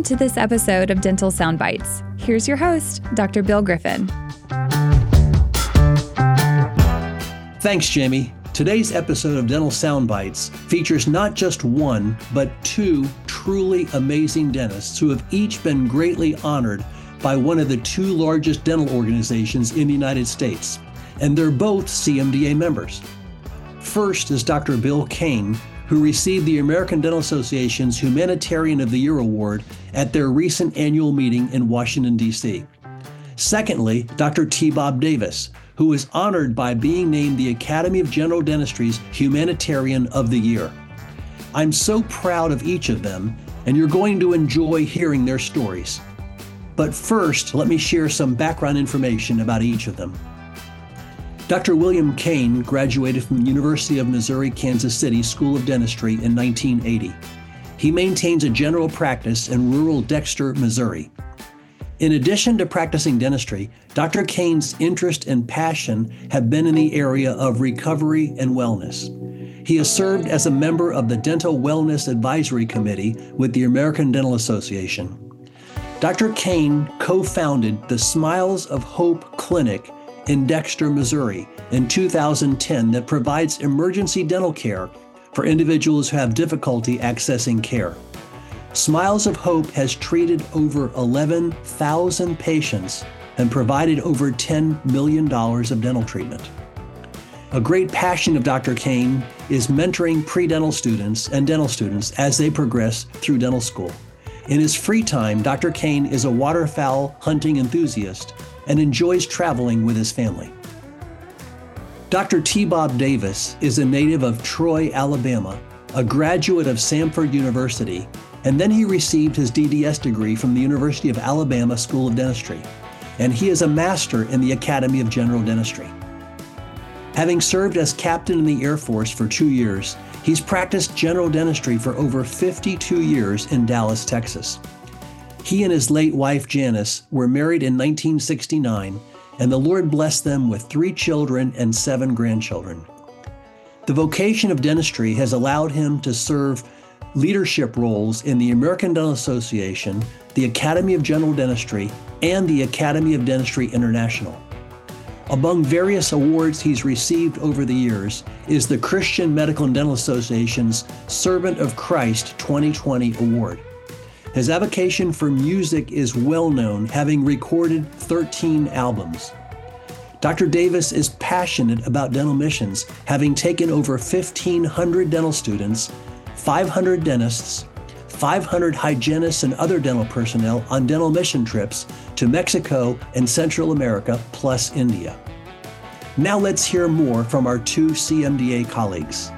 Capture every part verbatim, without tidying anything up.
to this episode of Dental Soundbites. Here's your host, Doctor Bill Griffin. Thanks, Jamie. Today's episode of Dental Soundbites features not just one, but two truly amazing dentists who have each been greatly honored by one of the two largest dental organizations in the United States, and they're both C M D A members. First is Doctor Bill Kane, who received the American Dental Association's Humanitarian of the Year Award at their recent annual meeting in Washington, D C. Secondly, Doctor T. Bob Davis, who was honored by being named the Academy of General Dentistry's Humanitarian of the Year. I'm so proud of each of them, and you're going to enjoy hearing their stories. But first, let me share some background information about each of them. Doctor William Kane graduated from the University of Missouri-Kansas City School of Dentistry in nineteen eighty. He maintains a general practice in rural Dexter, Missouri. In addition to practicing dentistry, Doctor Kane's interest and passion have been in the area of recovery and wellness. He has served as a member of the Dental Wellness Advisory Committee with the American Dental Association. Doctor Kane co-founded the Smiles of Hope Clinic in Dexter, Missouri in two thousand ten that provides emergency dental care for individuals who have difficulty accessing care. Smiles of Hope has treated over eleven thousand patients and provided over ten million dollars of dental treatment. A great passion of Doctor Kane is mentoring pre-dental students and dental students as they progress through dental school. In his free time, Doctor Kane is a waterfowl hunting enthusiast and enjoys traveling with his family. Doctor T. Bob Davis is a native of Troy, Alabama, a graduate of Samford University, and then he received his D D S degree from the University of Alabama School of Dentistry, and he is a master in the Academy of General Dentistry. Having served as captain in the Air Force for two years, he's practiced general dentistry for over fifty-two years in Dallas, Texas. He and his late wife, Janice, were married in nineteen sixty-nine, and the Lord blessed them with three children and seven grandchildren. The vocation of dentistry has allowed him to serve leadership roles in the American Dental Association, the Academy of General Dentistry, and the Academy of Dentistry International. Among various awards he's received over the years is the Christian Medical and Dental Association's Servant of Christ twenty twenty Award. His avocation for music is well known, having recorded thirteen albums. Doctor Davis is passionate about dental missions, having taken over fifteen hundred dental students, five hundred dentists, five hundred hygienists and other dental personnel on dental mission trips to Mexico and Central America, plus India. Now let's hear more from our two C M D A colleagues.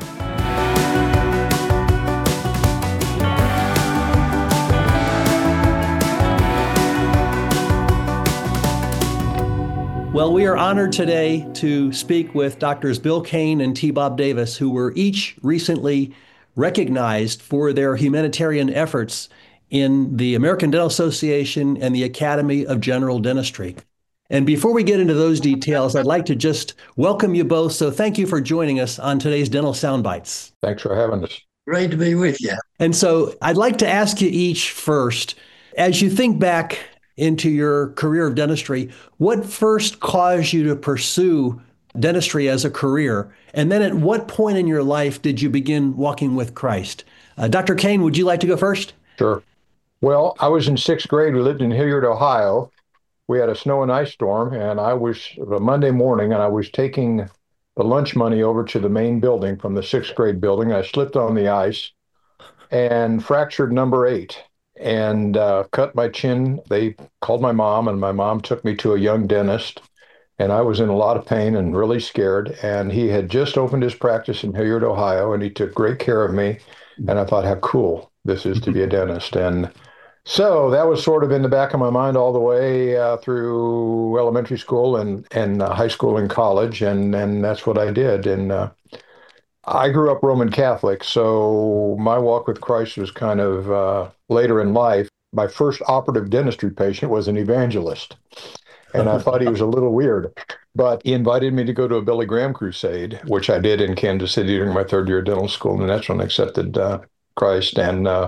Well, we are honored today to speak with Doctors Bill Kane and T. Bob Davis, who were each recently recognized for their humanitarian efforts in the American Dental Association and the Academy of General Dentistry. And before we get into those details, I'd like to just welcome you both. So thank you for joining us on today's Dental Soundbites. Thanks for having us. Great to be with you. And so I'd like to ask you each first, as you think back into your career of dentistry, what first caused you to pursue dentistry as a career? And then at what point in your life did you begin walking with Christ? Uh, Doctor Kane, would you like to go first? Sure. Well, I was in sixth grade. We lived in Hilliard, Ohio. We had a snow and ice storm, and I was a Monday morning, and I was taking the lunch money over to the main building from the sixth grade building. I slipped on the ice and fractured number eight and uh, cut my chin. They called my mom, and my mom took me to a young dentist, and I was in a lot of pain and really scared. And he had just opened his practice in Hilliard, Ohio, and he took great care of me. And I thought, how cool this is to be a dentist. And so that was sort of in the back of my mind all the way uh, through elementary school and, and uh, high school and college. And, and that's what I did. And uh, I grew up Roman Catholic, so my walk with Christ was kind of uh, later in life. My first operative dentistry patient was an evangelist, and I thought he was a little weird, but he invited me to go to a Billy Graham crusade, which I did in Kansas City during my third year of dental school, and that's when I accepted uh, Christ. And uh,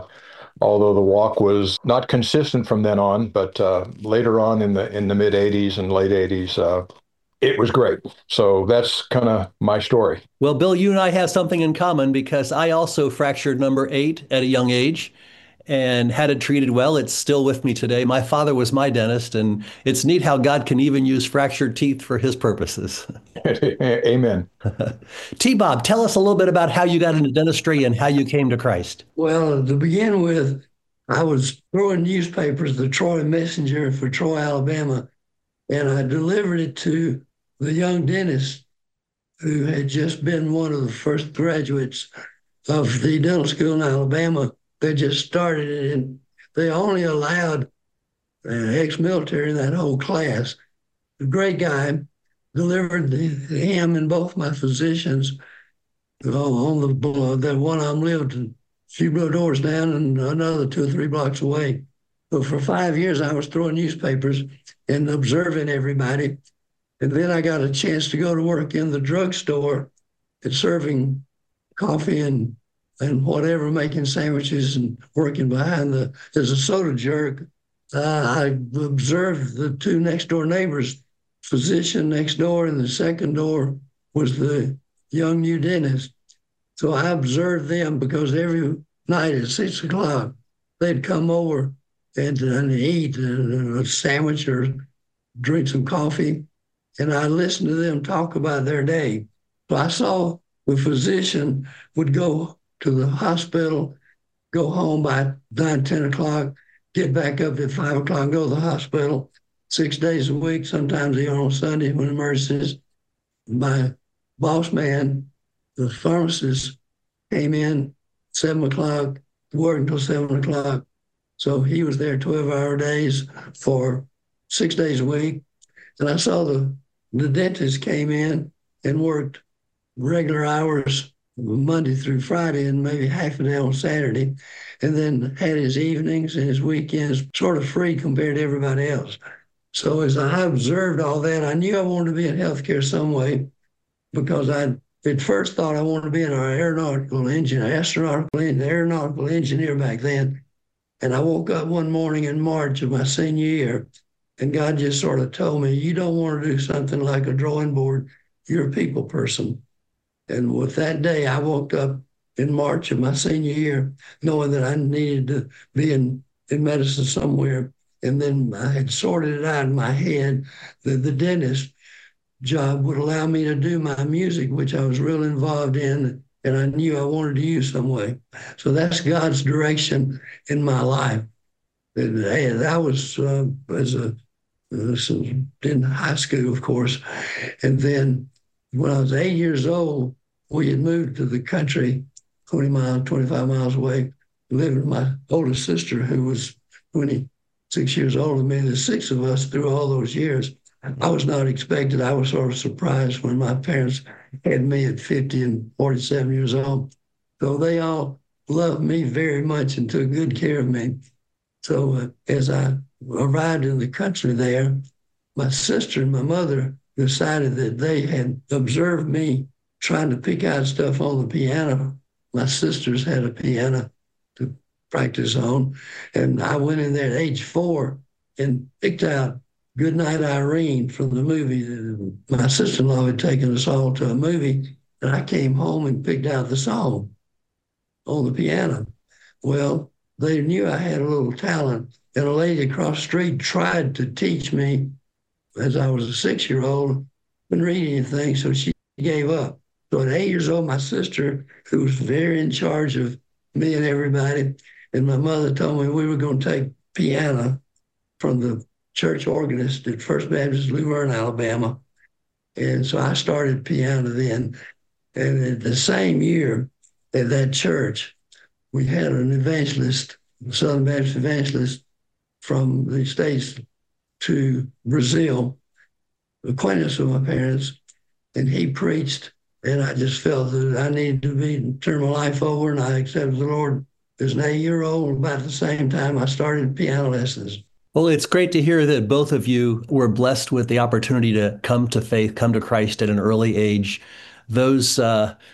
although the walk was not consistent from then on. But uh, later on in the in the mid eighties and late eighties, uh, it was great. So that's kind of my story. Well, Bill, you and I have something in common because I also fractured number eight at a young age and had it treated well. It's still with me today. My father was my dentist, and it's neat how God can even use fractured teeth for his purposes. Amen. T-Bob, tell us a little bit about how you got into dentistry and how you came to Christ. Well, to begin with, I was throwing newspapers, the Troy Messenger for Troy, Alabama, and I delivered it to the young dentist who had just been one of the first graduates of the dental school in Alabama. They just started it, and they only allowed uh, ex-military in that whole class. A great guy, delivered the, him and both my physicians uh, on the, the one of them lived a few doors down and another two or three blocks away. But for five years, I was throwing newspapers and observing everybody. And then I got a chance to go to work in the drugstore and serving coffee and and whatever, making sandwiches and working behind the, as a soda jerk. Uh, I observed the two next door neighbors, physician next door, and the second door was the young new dentist. So I observed them because every night at six o'clock, they'd come over and, and eat a sandwich or drink some coffee. And I listened to them talk about their day. So I saw the physician would go to the hospital, go home by nine, ten o'clock, get back up at five o'clock, go to the hospital six days a week, sometimes even on Sunday when emergencies. My boss man, the pharmacist, came in seven o'clock, worked until seven o'clock. So he was there twelve hour days for six days a week. And I saw the, the dentist came in and worked regular hours Monday through Friday and maybe half a day on Saturday, and then had his evenings and his weekends sort of free compared to everybody else. So as I observed all that, I knew I wanted to be in healthcare some way because I at first thought I wanted to be an aeronautical engineer, astronautical aeronautical engineer back then. And I woke up one morning in March of my senior year, and God just sort of told me, you don't want to do something like a drawing board. You're a people person. And with that day, I woke up in March of my senior year, knowing that I needed to be in, in medicine somewhere. And then I had sorted it out in my head that the dentist job would allow me to do my music, which I was real involved in, and I knew I wanted to use some way. So that's God's direction in my life. And, and I was uh, as a in high school, of course, and then when I was eight years old, we had moved to the country, twenty miles, twenty-five miles away, living with my older sister, who was twenty-six years older than me. There's six of us through all those years. I was not expected. I was sort of surprised when my parents had me at fifty and forty-seven years old. So they all loved me very much and took good care of me. So uh, as I arrived in the country there, my sister and my mother decided that they had observed me trying to pick out stuff on the piano. My sisters had a piano to practice on. And I went in there at age four and picked out Goodnight Irene from the movie. My sister-in-law had taken us all to a movie, and I came home and picked out the song on the piano. Well, they knew I had a little talent, and a lady across the street tried to teach me as I was a six-year-old, couldn't read anything, so she gave up. So at eight years old, my sister, who was very in charge of me and everybody, and my mother told me we were going to take piano from the church organist at First Baptist Luverne, Alabama. And so I started piano then. And in the same year at that church, we had an evangelist, a Southern Baptist evangelist from the States to Brazil, acquaintance with my parents, and he preached. And I just felt that I needed to be turn my life over, and I accepted the Lord as an eight-year-old. About the same time, I started piano lessons. Well, it's great to hear that both of you were blessed with the opportunity to come to faith, come to Christ at an early age. Those uh,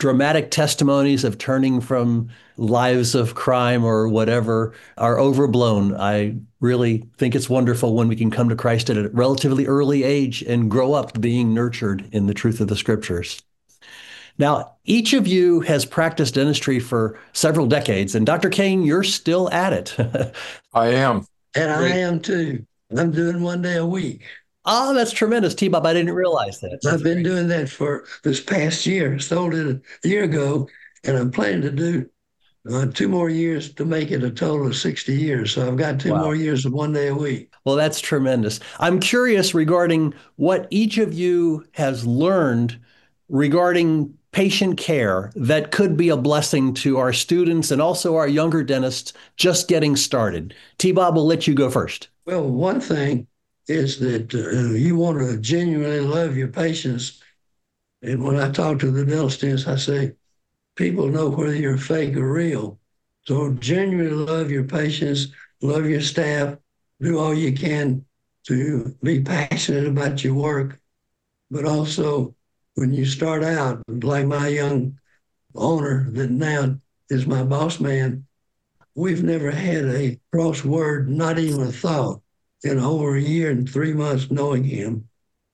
dramatic testimonies of turning from lives of crime or whatever are overblown. I really think it's wonderful when we can come to Christ at a relatively early age and grow up being nurtured in the truth of the scriptures. Now, each of you has practiced dentistry for several decades, and Doctor Kane, you're still at it. I am. And I Great. am too. I'm doing one day a week. Oh, that's tremendous, T-Bob. I didn't realize that. I've That's been great. doing that for this past year. Started a year ago, and I'm planning to do uh, two more years to make it a total of sixty years. So I've got two Wow. more years of one day a week. Well, that's tremendous. I'm curious regarding what each of you has learned regarding patient care that could be a blessing to our students and also our younger dentists just getting started. T-Bob, will let you go first. Well, one thing is that uh, you want to genuinely love your patients. And when I talk to the dental students, I say, people know whether you're fake or real. So genuinely love your patients, love your staff, do all you can to be passionate about your work. But also, when you start out, like my young owner that now is my boss man, we've never had a cross word, not even a thought, in over a year and three months knowing him.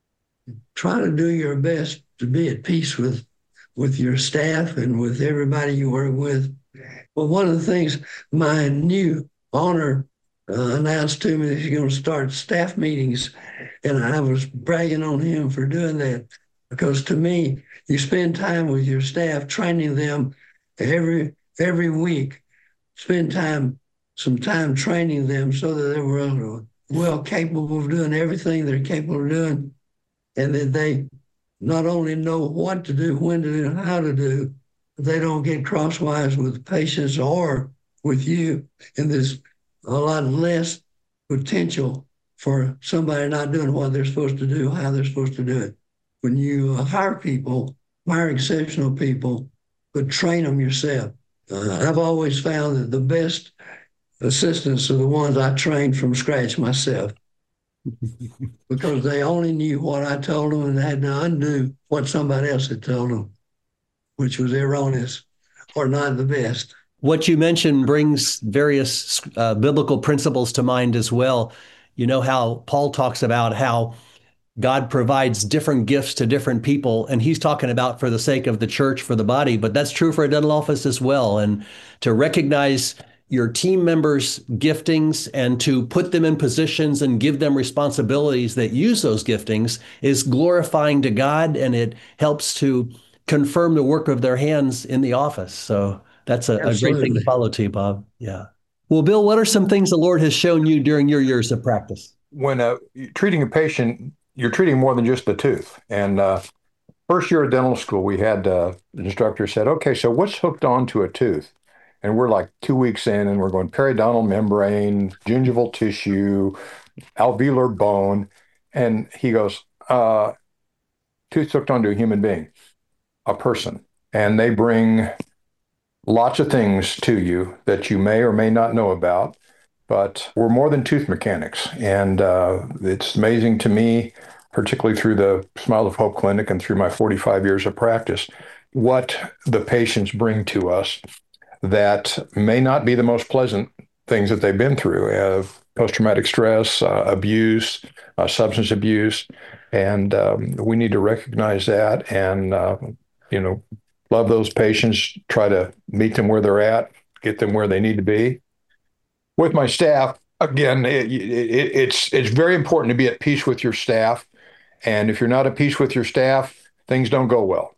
Try to do your best to be at peace with, with your staff and with everybody you work with. Well, one of the things my new owner uh, announced to me that he's going to start staff meetings, and I was bragging on him for doing that, because to me, you spend time with your staff, training them every every week. Spend time, some time training them so that they're well, well capable of doing everything they're capable of doing, and that they not only know what to do, when to do, and how to do, but they don't get crosswise with patients or with you, and there's a lot less potential for somebody not doing what they're supposed to do, how they're supposed to do it. When you hire people, hire exceptional people, but train them yourself. Uh, I've always found that the best assistants are the ones I trained from scratch myself, because they only knew what I told them and had to undo what somebody else had told them, which was erroneous or not the best. What you mentioned brings various uh, biblical principles to mind as well. You know how Paul talks about how God provides different gifts to different people, and he's talking about for the sake of the church, for the body, but that's true for a dental office as well. And to recognize your team members' giftings and to put them in positions and give them responsibilities that use those giftings is glorifying to God, and it helps to confirm the work of their hands in the office. So that's a, a great thing to follow, T-Bob. Yeah. Well, Bill, what are some things the Lord has shown you during your years of practice? When uh, treating a patient, you're treating more than just the tooth. And uh, first year of dental school, we had uh, the instructor said, okay, so what's hooked onto a tooth? And we're like two weeks in and we're going periodontal membrane, gingival tissue, alveolar bone. And he goes, uh, tooth hooked onto a human being, a person. And they bring lots of things to you that you may or may not know about. But we're more than tooth mechanics. And uh, it's amazing to me, particularly through the Smile of Hope Clinic and through my forty-five years of practice, what the patients bring to us that may not be the most pleasant things that they've been through, uh, post-traumatic stress, uh, abuse, uh, substance abuse. And um, we need to recognize that and, uh, you know, love those patients, try to meet them where they're at, get them where they need to be. With my staff, again, it, it, it's it's very important to be at peace with your staff. And if you're not at peace with your staff, things don't go well.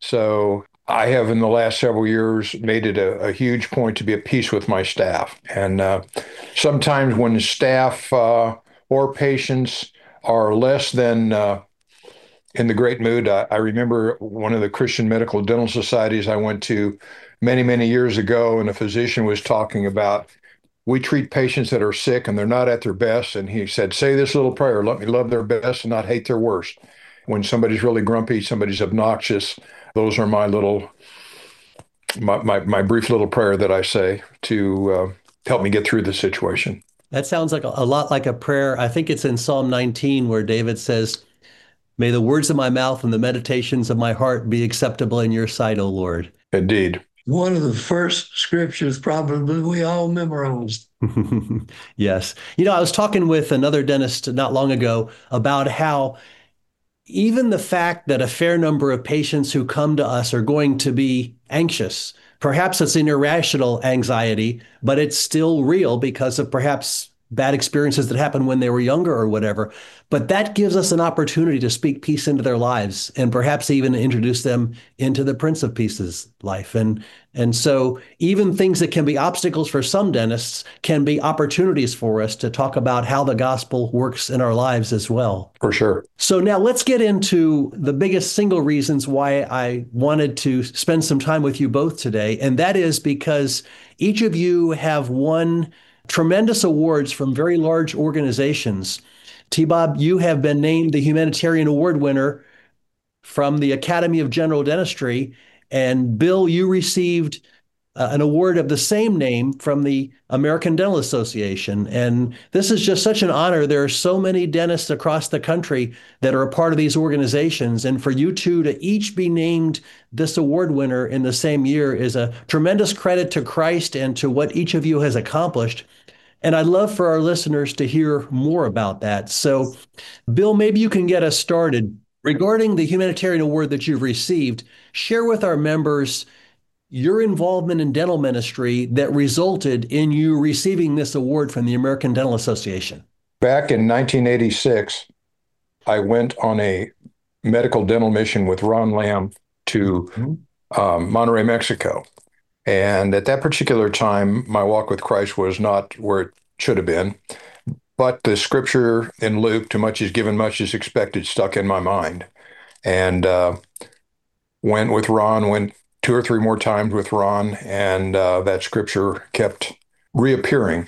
So I have, in the last several years, made it a, a huge point to be at peace with my staff. And uh, sometimes when staff uh, or patients are less than uh, in the great mood, I, I remember one of the Christian Medical Dental Societies I went to many, many years ago, and a physician was talking about, we treat patients that are sick and they're not at their best. And he said, say this little prayer, let me love their best and not hate their worst. When somebody's really grumpy, somebody's obnoxious, those are my little, my, my, my brief little prayer that I say to uh, help me get through the situation. That sounds like a, a lot like a prayer. I think it's in Psalm nineteen where David says, May the words of my mouth and the meditations of my heart be acceptable in your sight, O Lord. Indeed. One of the first scriptures probably we all memorized. Yes. You know, I was talking with another dentist not long ago about how even the fact that a fair number of patients who come to us are going to be anxious, perhaps it's an irrational anxiety, but it's still real because of perhaps bad experiences that happened when they were younger or whatever. But that gives us an opportunity to speak peace into their lives and perhaps even introduce them into the Prince of Peace's life. And and so even things that can be obstacles for some dentists can be opportunities for us to talk about how the gospel works in our lives as well. For sure. So now let's get into the biggest single reasons why I wanted to spend some time with you both today. And that is because each of you have won tremendous awards from very large organizations. T-Bob, you have been named the Humanitarian Award winner from the Academy of General Dentistry. And Bill, you received uh, an award of the same name from the American Dental Association. And this is just such an honor. There are so many dentists across the country that are a part of these organizations. And for you two to each be named this award winner in the same year is a tremendous credit to Christ and to what each of you has accomplished. And I'd love for our listeners to hear more about that. So, Bill, maybe you can get us started. Regarding the humanitarian award that you've received, share with our members your involvement in dental ministry that resulted in you receiving this award from the American Dental Association. Back in nineteen eighty-six, I went on a medical dental mission with Ron Lamb to um, Monterrey, Mexico. And at that particular time, my walk with Christ was not where it should have been. But the scripture in Luke, too much is given, much is expected, stuck in my mind. And uh, went with Ron, went two or three more times with Ron, and uh, that scripture kept reappearing.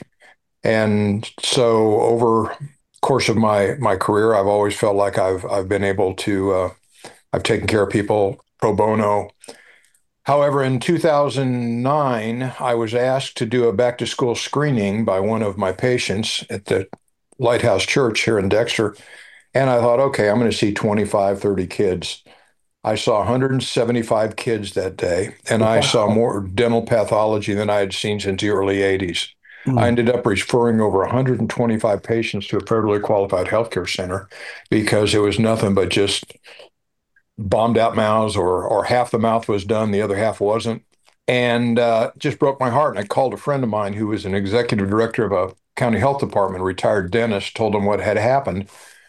And so over the course of my my career, I've always felt like I've I've been able to, uh, I've taken care of people pro bono. However, in two thousand nine, I was asked to do a back-to-school screening by one of my patients at the Lighthouse Church here in Dexter. And I thought, okay, I'm going to see twenty-five, thirty kids. I saw one hundred seventy-five kids that day, and I saw more dental pathology than I had seen since the early eighties. Mm. I ended up referring over one hundred twenty-five patients to a federally qualified healthcare center because it was nothing but just bombed out mouths, or or half the mouth was done, the other half wasn't. And uh, just broke my heart. And I called a friend of mine who was an executive director of a county health department, retired dentist, told him what had happened.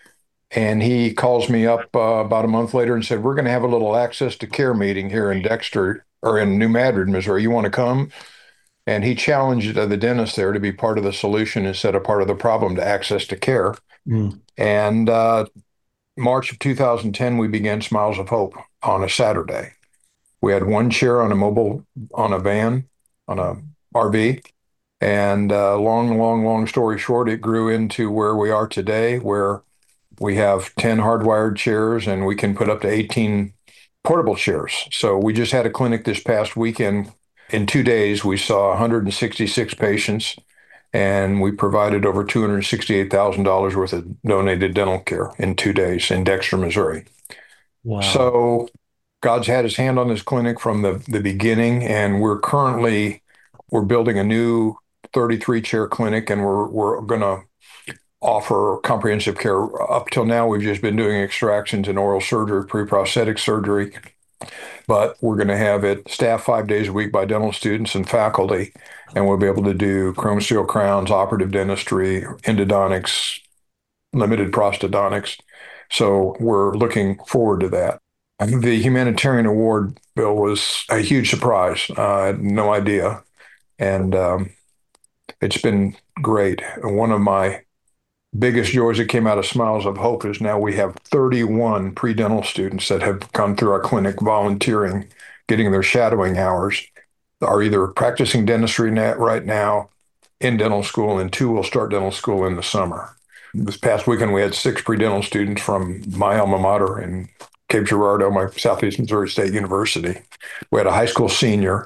And he calls me up uh, about a month later and said, we're going to have a little access to care meeting here in Dexter, or in New Madrid, Missouri. You want to come? And he challenged the dentist there to be part of the solution instead of part of the problem to access to care. Mm. And uh, March of two thousand ten, we began Smiles of Hope on a Saturday. We had one chair on a mobile, on a van, on a R V. And uh, long, long, long story short, it grew into where we are today, where we have ten hardwired chairs and we can put up to eighteen portable chairs. So we just had a clinic this past weekend. In two days, we saw one hundred sixty-six patients, and we provided over two hundred sixty-eight thousand dollars worth of donated dental care in two days in Dexter, Missouri. Wow. So God's had his hand on this clinic from the, the beginning, and we're currently, we're building a new thirty-three chair clinic, and we're we're going to offer comprehensive care. Up till now, we've just been doing extractions and oral surgery, pre-prosthetic surgery, but we're going to have it staffed five days a week by dental students and faculty, and we'll be able to do chrome steel crowns, operative dentistry, endodontics, limited prosthodontics. So we're looking forward to that. The humanitarian award, Bill, was a huge surprise. Uh, I had no idea. And um, it's been great. One of my biggest joys that came out of Smiles of Hope is now we have thirty-one pre-dental students that have come through our clinic volunteering, getting their shadowing hours, are either practicing dentistry net right now in dental school, and two will start dental school in the summer. This past weekend, we had six pre-dental students from my alma mater in Cape Girardeau, my Southeast Missouri State University. We had a high school senior.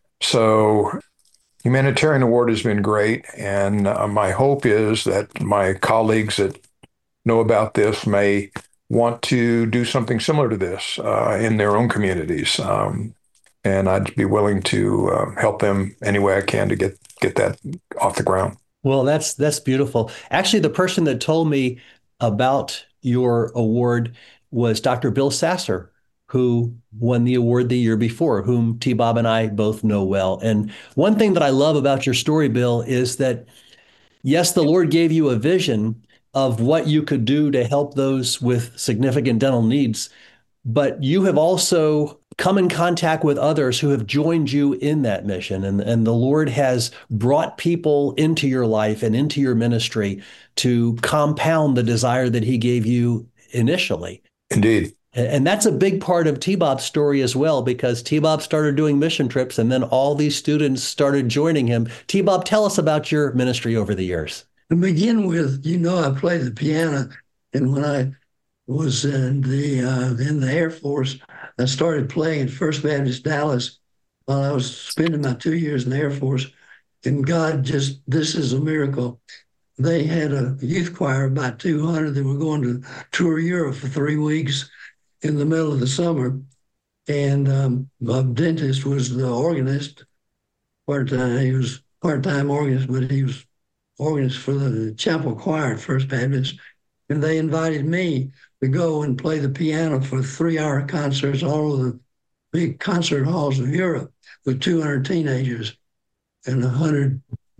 So humanitarian award has been great, and uh, my hope is that my colleagues that know about this may want to do something similar to this uh, in their own communities. Um, and I'd be willing to uh, help them any way I can to get, get that off the ground. Well, that's that's beautiful. Actually, the person that told me about your award was Doctor Bill Sasser, who won the award the year before, whom T. Bob and I both know well. And one thing that I love about your story, Bill, is that yes, the Lord gave you a vision of what you could do to help those with significant dental needs, but you have also come in contact with others who have joined you in that mission. And, and the Lord has brought people into your life and into your ministry to compound the desire that he gave you initially. Indeed. And that's a big part of T-Bob's story as well, because T-Bob started doing mission trips and then all these students started joining him. T-Bob, tell us about your ministry over the years. To begin with, you know, I play the piano, and when I was in the uh, in the Air Force, I started playing at First Baptist Dallas while I was spending my two years in the Air Force. And God just, this is a miracle. They had a youth choir of about two hundred that were going to tour Europe for three weeks in the middle of the summer. And um, my dentist was the organist, part-time. He was part-time organist, but he was organist for the chapel choir at First Baptist. And they invited me to go and play the piano for three-hour concerts all over the big concert halls of Europe with two hundred teenagers and one hundred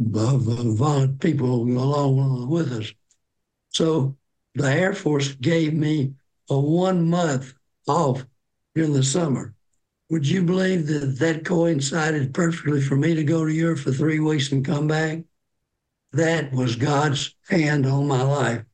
of people along with us. So the Air Force gave me a one month off during the summer. Would you believe that that coincided perfectly for me to go to Europe for three weeks and come back? That was God's hand on my life.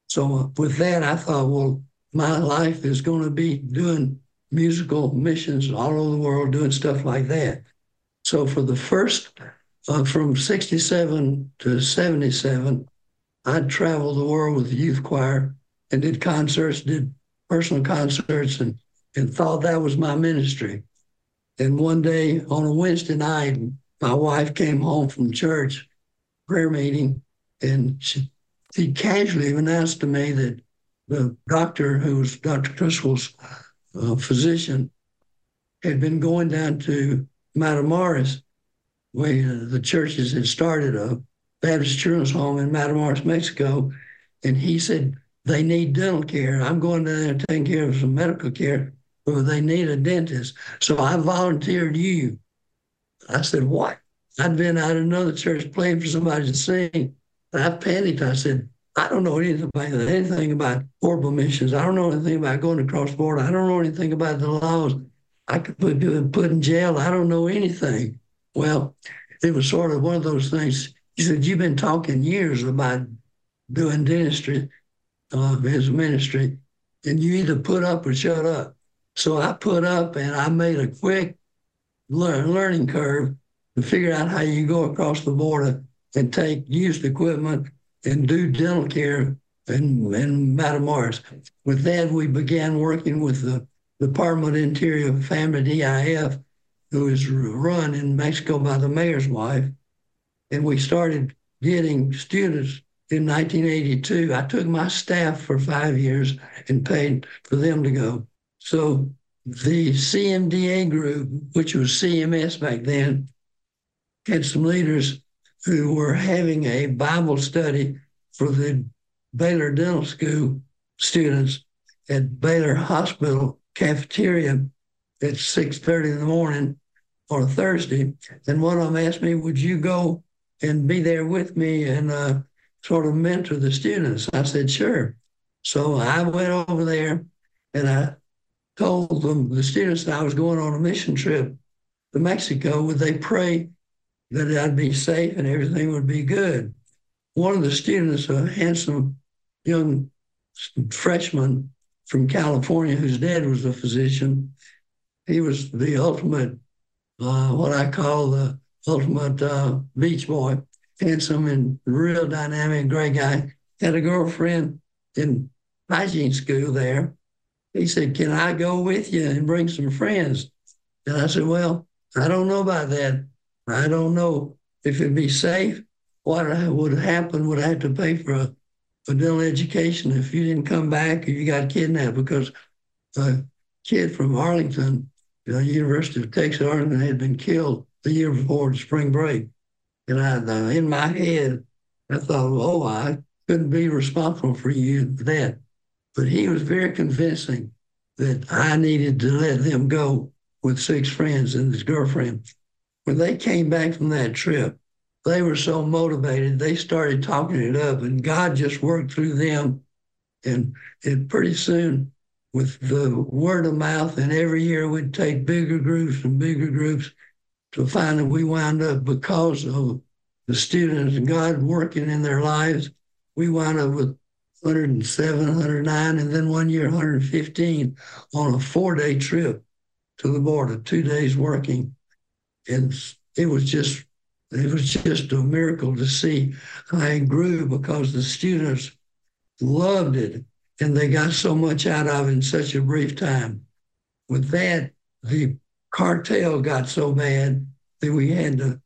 So with that, I thought, well, my life is going to be doing musical missions all over the world, doing stuff like that. So for the first, uh, from sixty-seven to seventy-seven, I traveled the world with the youth choir and did concerts, did personal concerts, and, and thought that was my ministry. And one day on a Wednesday night, my wife came home from church, prayer meeting, and she, she casually announced to me that the doctor, who was Doctor Driscoll's uh, physician, had been going down to Matamoros, where the churches had started a Baptist Children's Home in Matamoros, Mexico. And he said, they need dental care. I'm going down there taking care of some medical care, but they need a dentist. So I volunteered you. I said, what? I'd been out at another church playing for somebody to sing. And I panicked. I said, I don't know anything about anything about horrible missions. I don't know anything about going across the border. I don't know anything about the laws. I could put people put in jail. I don't know anything. Well, it was sort of one of those things. He said, you've been talking years about doing dentistry uh, as a ministry, and you either put up or shut up. So I put up, and I made a quick learn, learning curve to figure out how you go across the border and take used equipment and do dental care in, in Matamoros. With that, we began working with the Department of Interior and Family, D I F, who is run in Mexico by the mayor's wife. And we started getting students in nineteen eighty-two. I took my staff for five years and paid for them to go. So the C M D A group, which was C M S back then, had some leaders who were having a Bible study for the Baylor Dental School students at Baylor Hospital cafeteria at six thirty in the morning on a Thursday. And one of them asked me, would you go and be there with me and uh, sort of mentor the students? I said, sure. So I went over there and I told them, the students, that I was going on a mission trip to Mexico. Would they pray that I'd be safe and everything would be good? One of the students, a handsome young freshman from California, whose dad was a physician, he was the ultimate, uh, what I call the ultimate uh, beach boy, handsome and real dynamic, great guy, had a girlfriend in hygiene school there. He said, can I go with you and bring some friends? And I said, well, I don't know about that. I don't know if it'd be safe. What would happen would I have to pay for a a dental education if you didn't come back or you got kidnapped, because a kid from Arlington, the University of Texas Arlington, had been killed the year before spring break. And I, uh, in my head, I thought, oh, I couldn't be responsible for you for that. But he was very convincing that I needed to let them go with six friends and his girlfriend. When they came back from that trip, they were so motivated, they started talking it up, and God just worked through them. And, and pretty soon, with the word of mouth, and every year we'd take bigger groups and bigger groups to find that we wound up, because of the students and God working in their lives, we wound up with one hundred seven, one hundred nine, and then one year, one hundred fifteen on a four-day trip to the border, two days working. And it was just, it was just a miracle to see how it grew, because the students loved it and they got so much out of it in such a brief time. With that, the cartel got so bad that we had to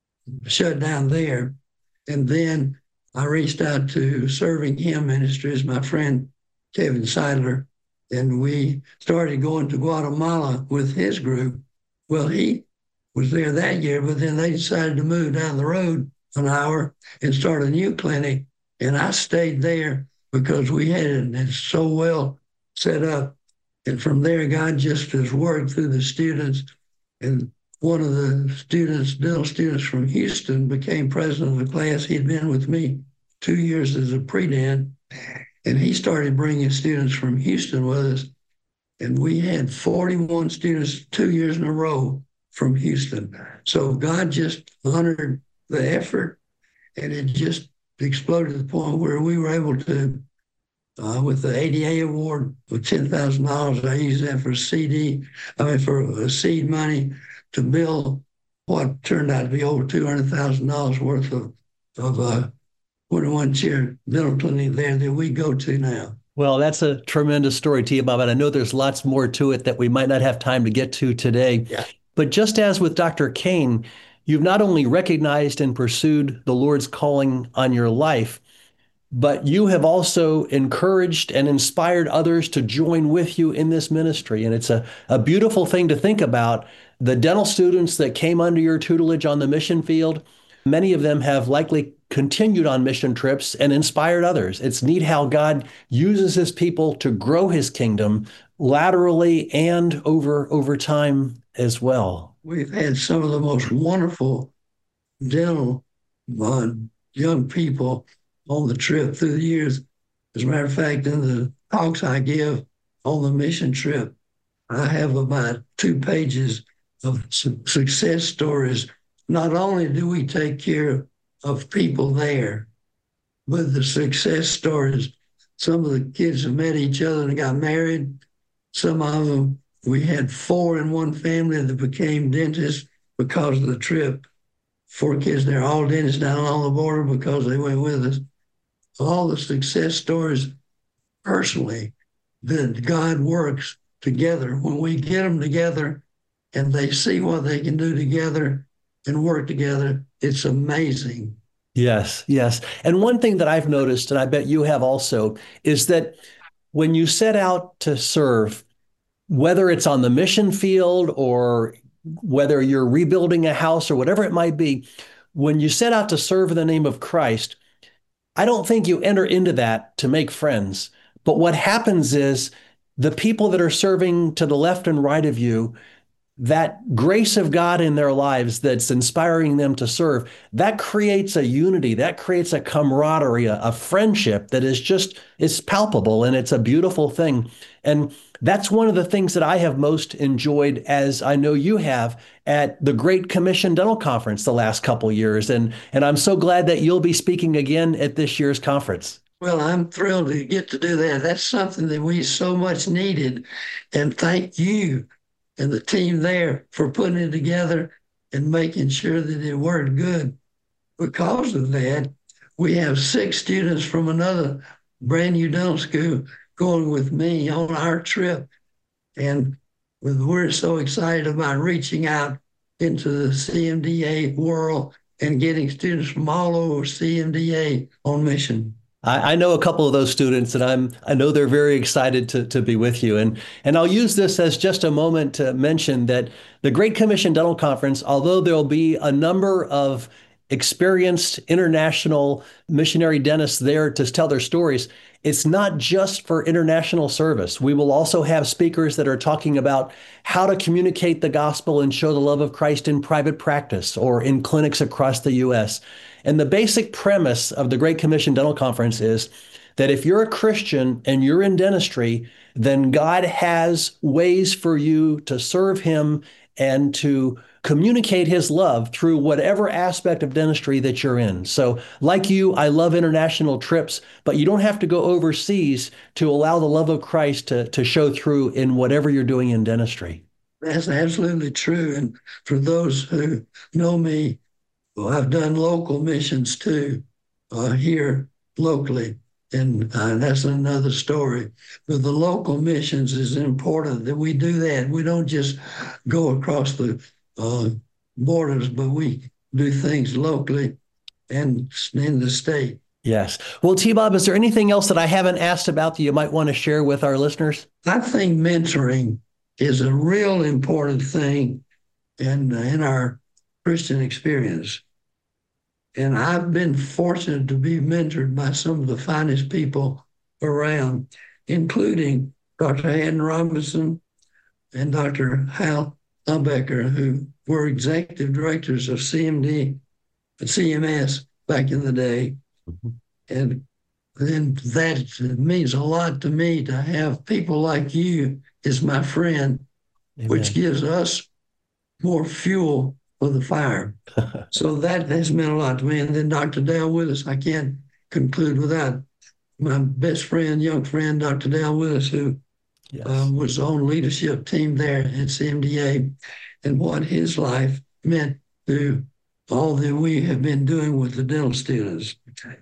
shut down there. And then I reached out to Serving Him Ministries, my friend Kevin Seidler, and we started going to Guatemala with his group. Well, he was there that year, but then they decided to move down the road an hour and start a new clinic. And I stayed there because we had it so well set up. And from there, God just has worked through the students. And one of the students, dental students from Houston, became president of the class. He'd been with me two years as a pre-den, and he started bringing students from Houston with us. And we had forty-one students two years in a row from Houston. So God just honored the effort, and it just exploded to the point where we were able to, uh, with the A D A award of ten thousand dollars, I used that for a C D, I mean, for a seed money to build what turned out to be over two hundred thousand dollars worth of, of uh, twenty-one chair dental clinic there that we go to now. Well, that's a tremendous story, T. Bob, and I know there's lots more to it that we might not have time to get to today. Yeah. But just as with Doctor Kane, you've not only recognized and pursued the Lord's calling on your life, but you have also encouraged and inspired others to join with you in this ministry. And it's a, a beautiful thing to think about. The dental students that came under your tutelage on the mission field, many of them have likely continued on mission trips and inspired others. It's neat how God uses his people to grow his kingdom laterally and over, over time as well. We've had some of the most wonderful dental uh, young people on the trip through the years. As a matter of fact, in the talks I give on the mission trip, I have about two pages of su- success stories. Not only do we take care of people there, but the success stories. Some of the kids have met each other and got married. Some of them, we had four in one family that became dentists because of the trip. Four kids, they're all dentists down along the border because they went with us. All the success stories personally that God works together. When we get them together and they see what they can do together and work together, it's amazing. Yes, yes. And one thing that I've noticed, and I bet you have also, is that when you set out to serve, whether it's on the mission field or whether you're rebuilding a house or whatever it might be, when you set out to serve in the name of Christ, I don't think you enter into that to make friends. But what happens is the people that are serving to the left and right of you, that grace of God in their lives that's inspiring them to serve, that creates a unity, that creates a camaraderie, a, a friendship that is just, it's palpable, and it's a beautiful thing. And that's one of the things that I have most enjoyed, as I know you have, at the Great Commission Dental Conference the last couple of years. And, and I'm so glad that you'll be speaking again at this year's conference. Well, I'm thrilled to get to do that. That's something that we so much needed. And thank you and the team there for putting it together and making sure that it worked good. Because of that, we have six students from another brand new dental school going with me on our trip. And we're so excited about reaching out into the C M D A world and getting students from all over C M D A on mission. I, I know a couple of those students, and I'm I know they're very excited to to be with you. And and I'll use this as just a moment to mention that the Great Commission Dental Conference, although there'll be a number of experienced international missionary dentists there to tell their stories, it's not just for international service. We will also have speakers that are talking about how to communicate the gospel and show the love of Christ in private practice or in clinics across the U S. And the basic premise of the Great Commission Dental Conference is that if you're a Christian and you're in dentistry, then God has ways for you to serve him and to communicate his love through whatever aspect of dentistry that you're in. So like you, I love international trips, but you don't have to go overseas to allow the love of Christ to, to show through in whatever you're doing in dentistry. That's absolutely true. And for those who know me, well, I've done local missions too, uh, here locally. And uh, that's another story. But the local missions is important that we do that. We don't just go across the uh, borders, but we do things locally and in the state. Yes. Well, T-Bob, is there anything else that I haven't asked about that you might want to share with our listeners? I think mentoring is a real important thing in, in our Christian experience. And I've been fortunate to be mentored by some of the finest people around, including Doctor Haddon Robinson and Doctor Hal Umbecker, who were executive directors of C M D and C M S back in the day. Mm-hmm. And then that means a lot to me to have people like you as my friend, Amen. Which gives us more fuel for the fire. So that has meant a lot to me. And then Doctor Dale Willis, I can't conclude without my best friend, young friend, Doctor Dale Willis, who yes. um, was on leadership team there at C M D A, and what his life meant to all that we have been doing with the dental students.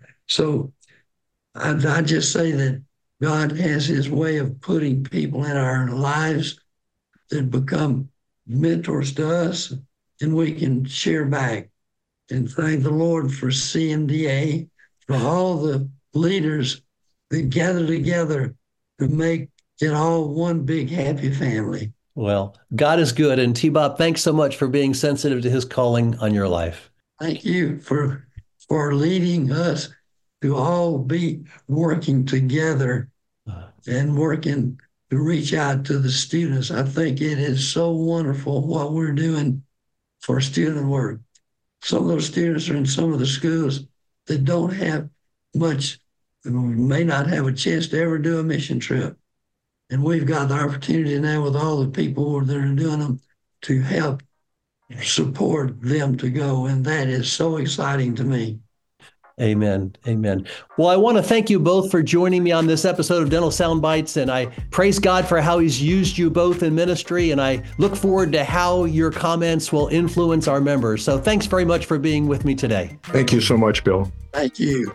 So I, I just say that God has his way of putting people in our lives that become mentors to us, and we can share back. And thank the Lord for C M D A, for all the leaders that gather together to make it all one big happy family. Well, God is good. And T-Bob, thanks so much for being sensitive to his calling on your life. Thank you for, for leading us to all be working together and working to reach out to the students. I think it is so wonderful what we're doing for student work. Some of those students are in some of the schools that don't have much, may not have a chance to ever do a mission trip. And we've got the opportunity now with all the people that are doing them to help support them to go. And that is so exciting to me. Amen. Amen. Well, I want to thank you both for joining me on this episode of Dental Soundbites, and I praise God for how he's used you both in ministry, and I look forward to how your comments will influence our members. So thanks very much for being with me today. Thank you so much, Bill. Thank you.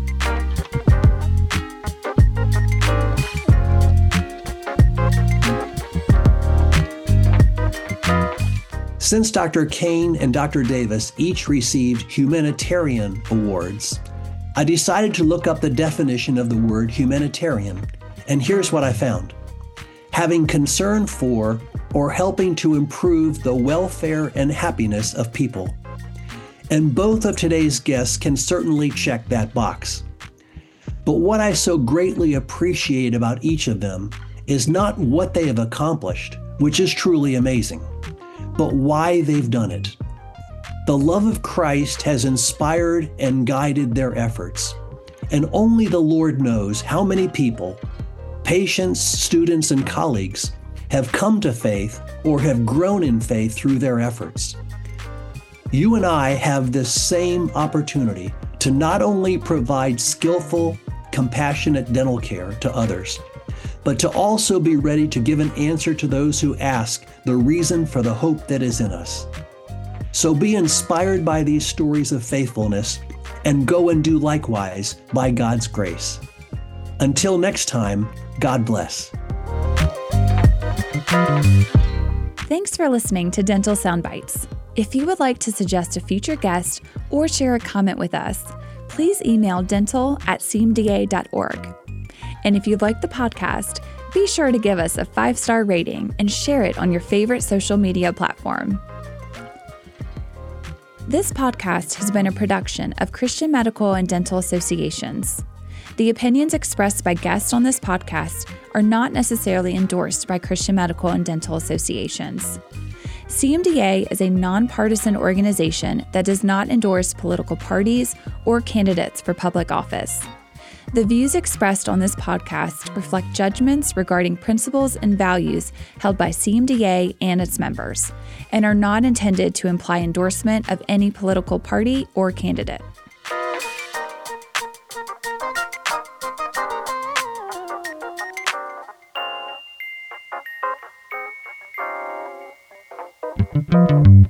Since Doctor Kane and Doctor Davis each received humanitarian awards, I decided to look up the definition of the word humanitarian, and here's what I found. Having concern for or helping to improve the welfare and happiness of people. And both of today's guests can certainly check that box. But what I so greatly appreciate about each of them is not what they have accomplished, which is truly amazing, but why they've done it. The love of Christ has inspired and guided their efforts, and only the Lord knows how many people, patients, students, and colleagues have come to faith or have grown in faith through their efforts. You and I have this same opportunity to not only provide skillful, compassionate dental care to others, but to also be ready to give an answer to those who ask the reason for the hope that is in us. So be inspired by these stories of faithfulness and go and do likewise by God's grace. Until next time, God bless. Thanks for listening to Dental Soundbites. If you would like to suggest a future guest or share a comment with us, please email dental at c m d a dot org. And if you like the podcast, be sure to give us a five-star rating and share it on your favorite social media platform. This podcast has been a production of Christian Medical and Dental Associations. The opinions expressed by guests on this podcast are not necessarily endorsed by Christian Medical and Dental Associations. C M D A is a nonpartisan organization that does not endorse political parties or candidates for public office. The views expressed on this podcast reflect judgments regarding principles and values held by C M D A and its members, and are not intended to imply endorsement of any political party or candidate. Thank you.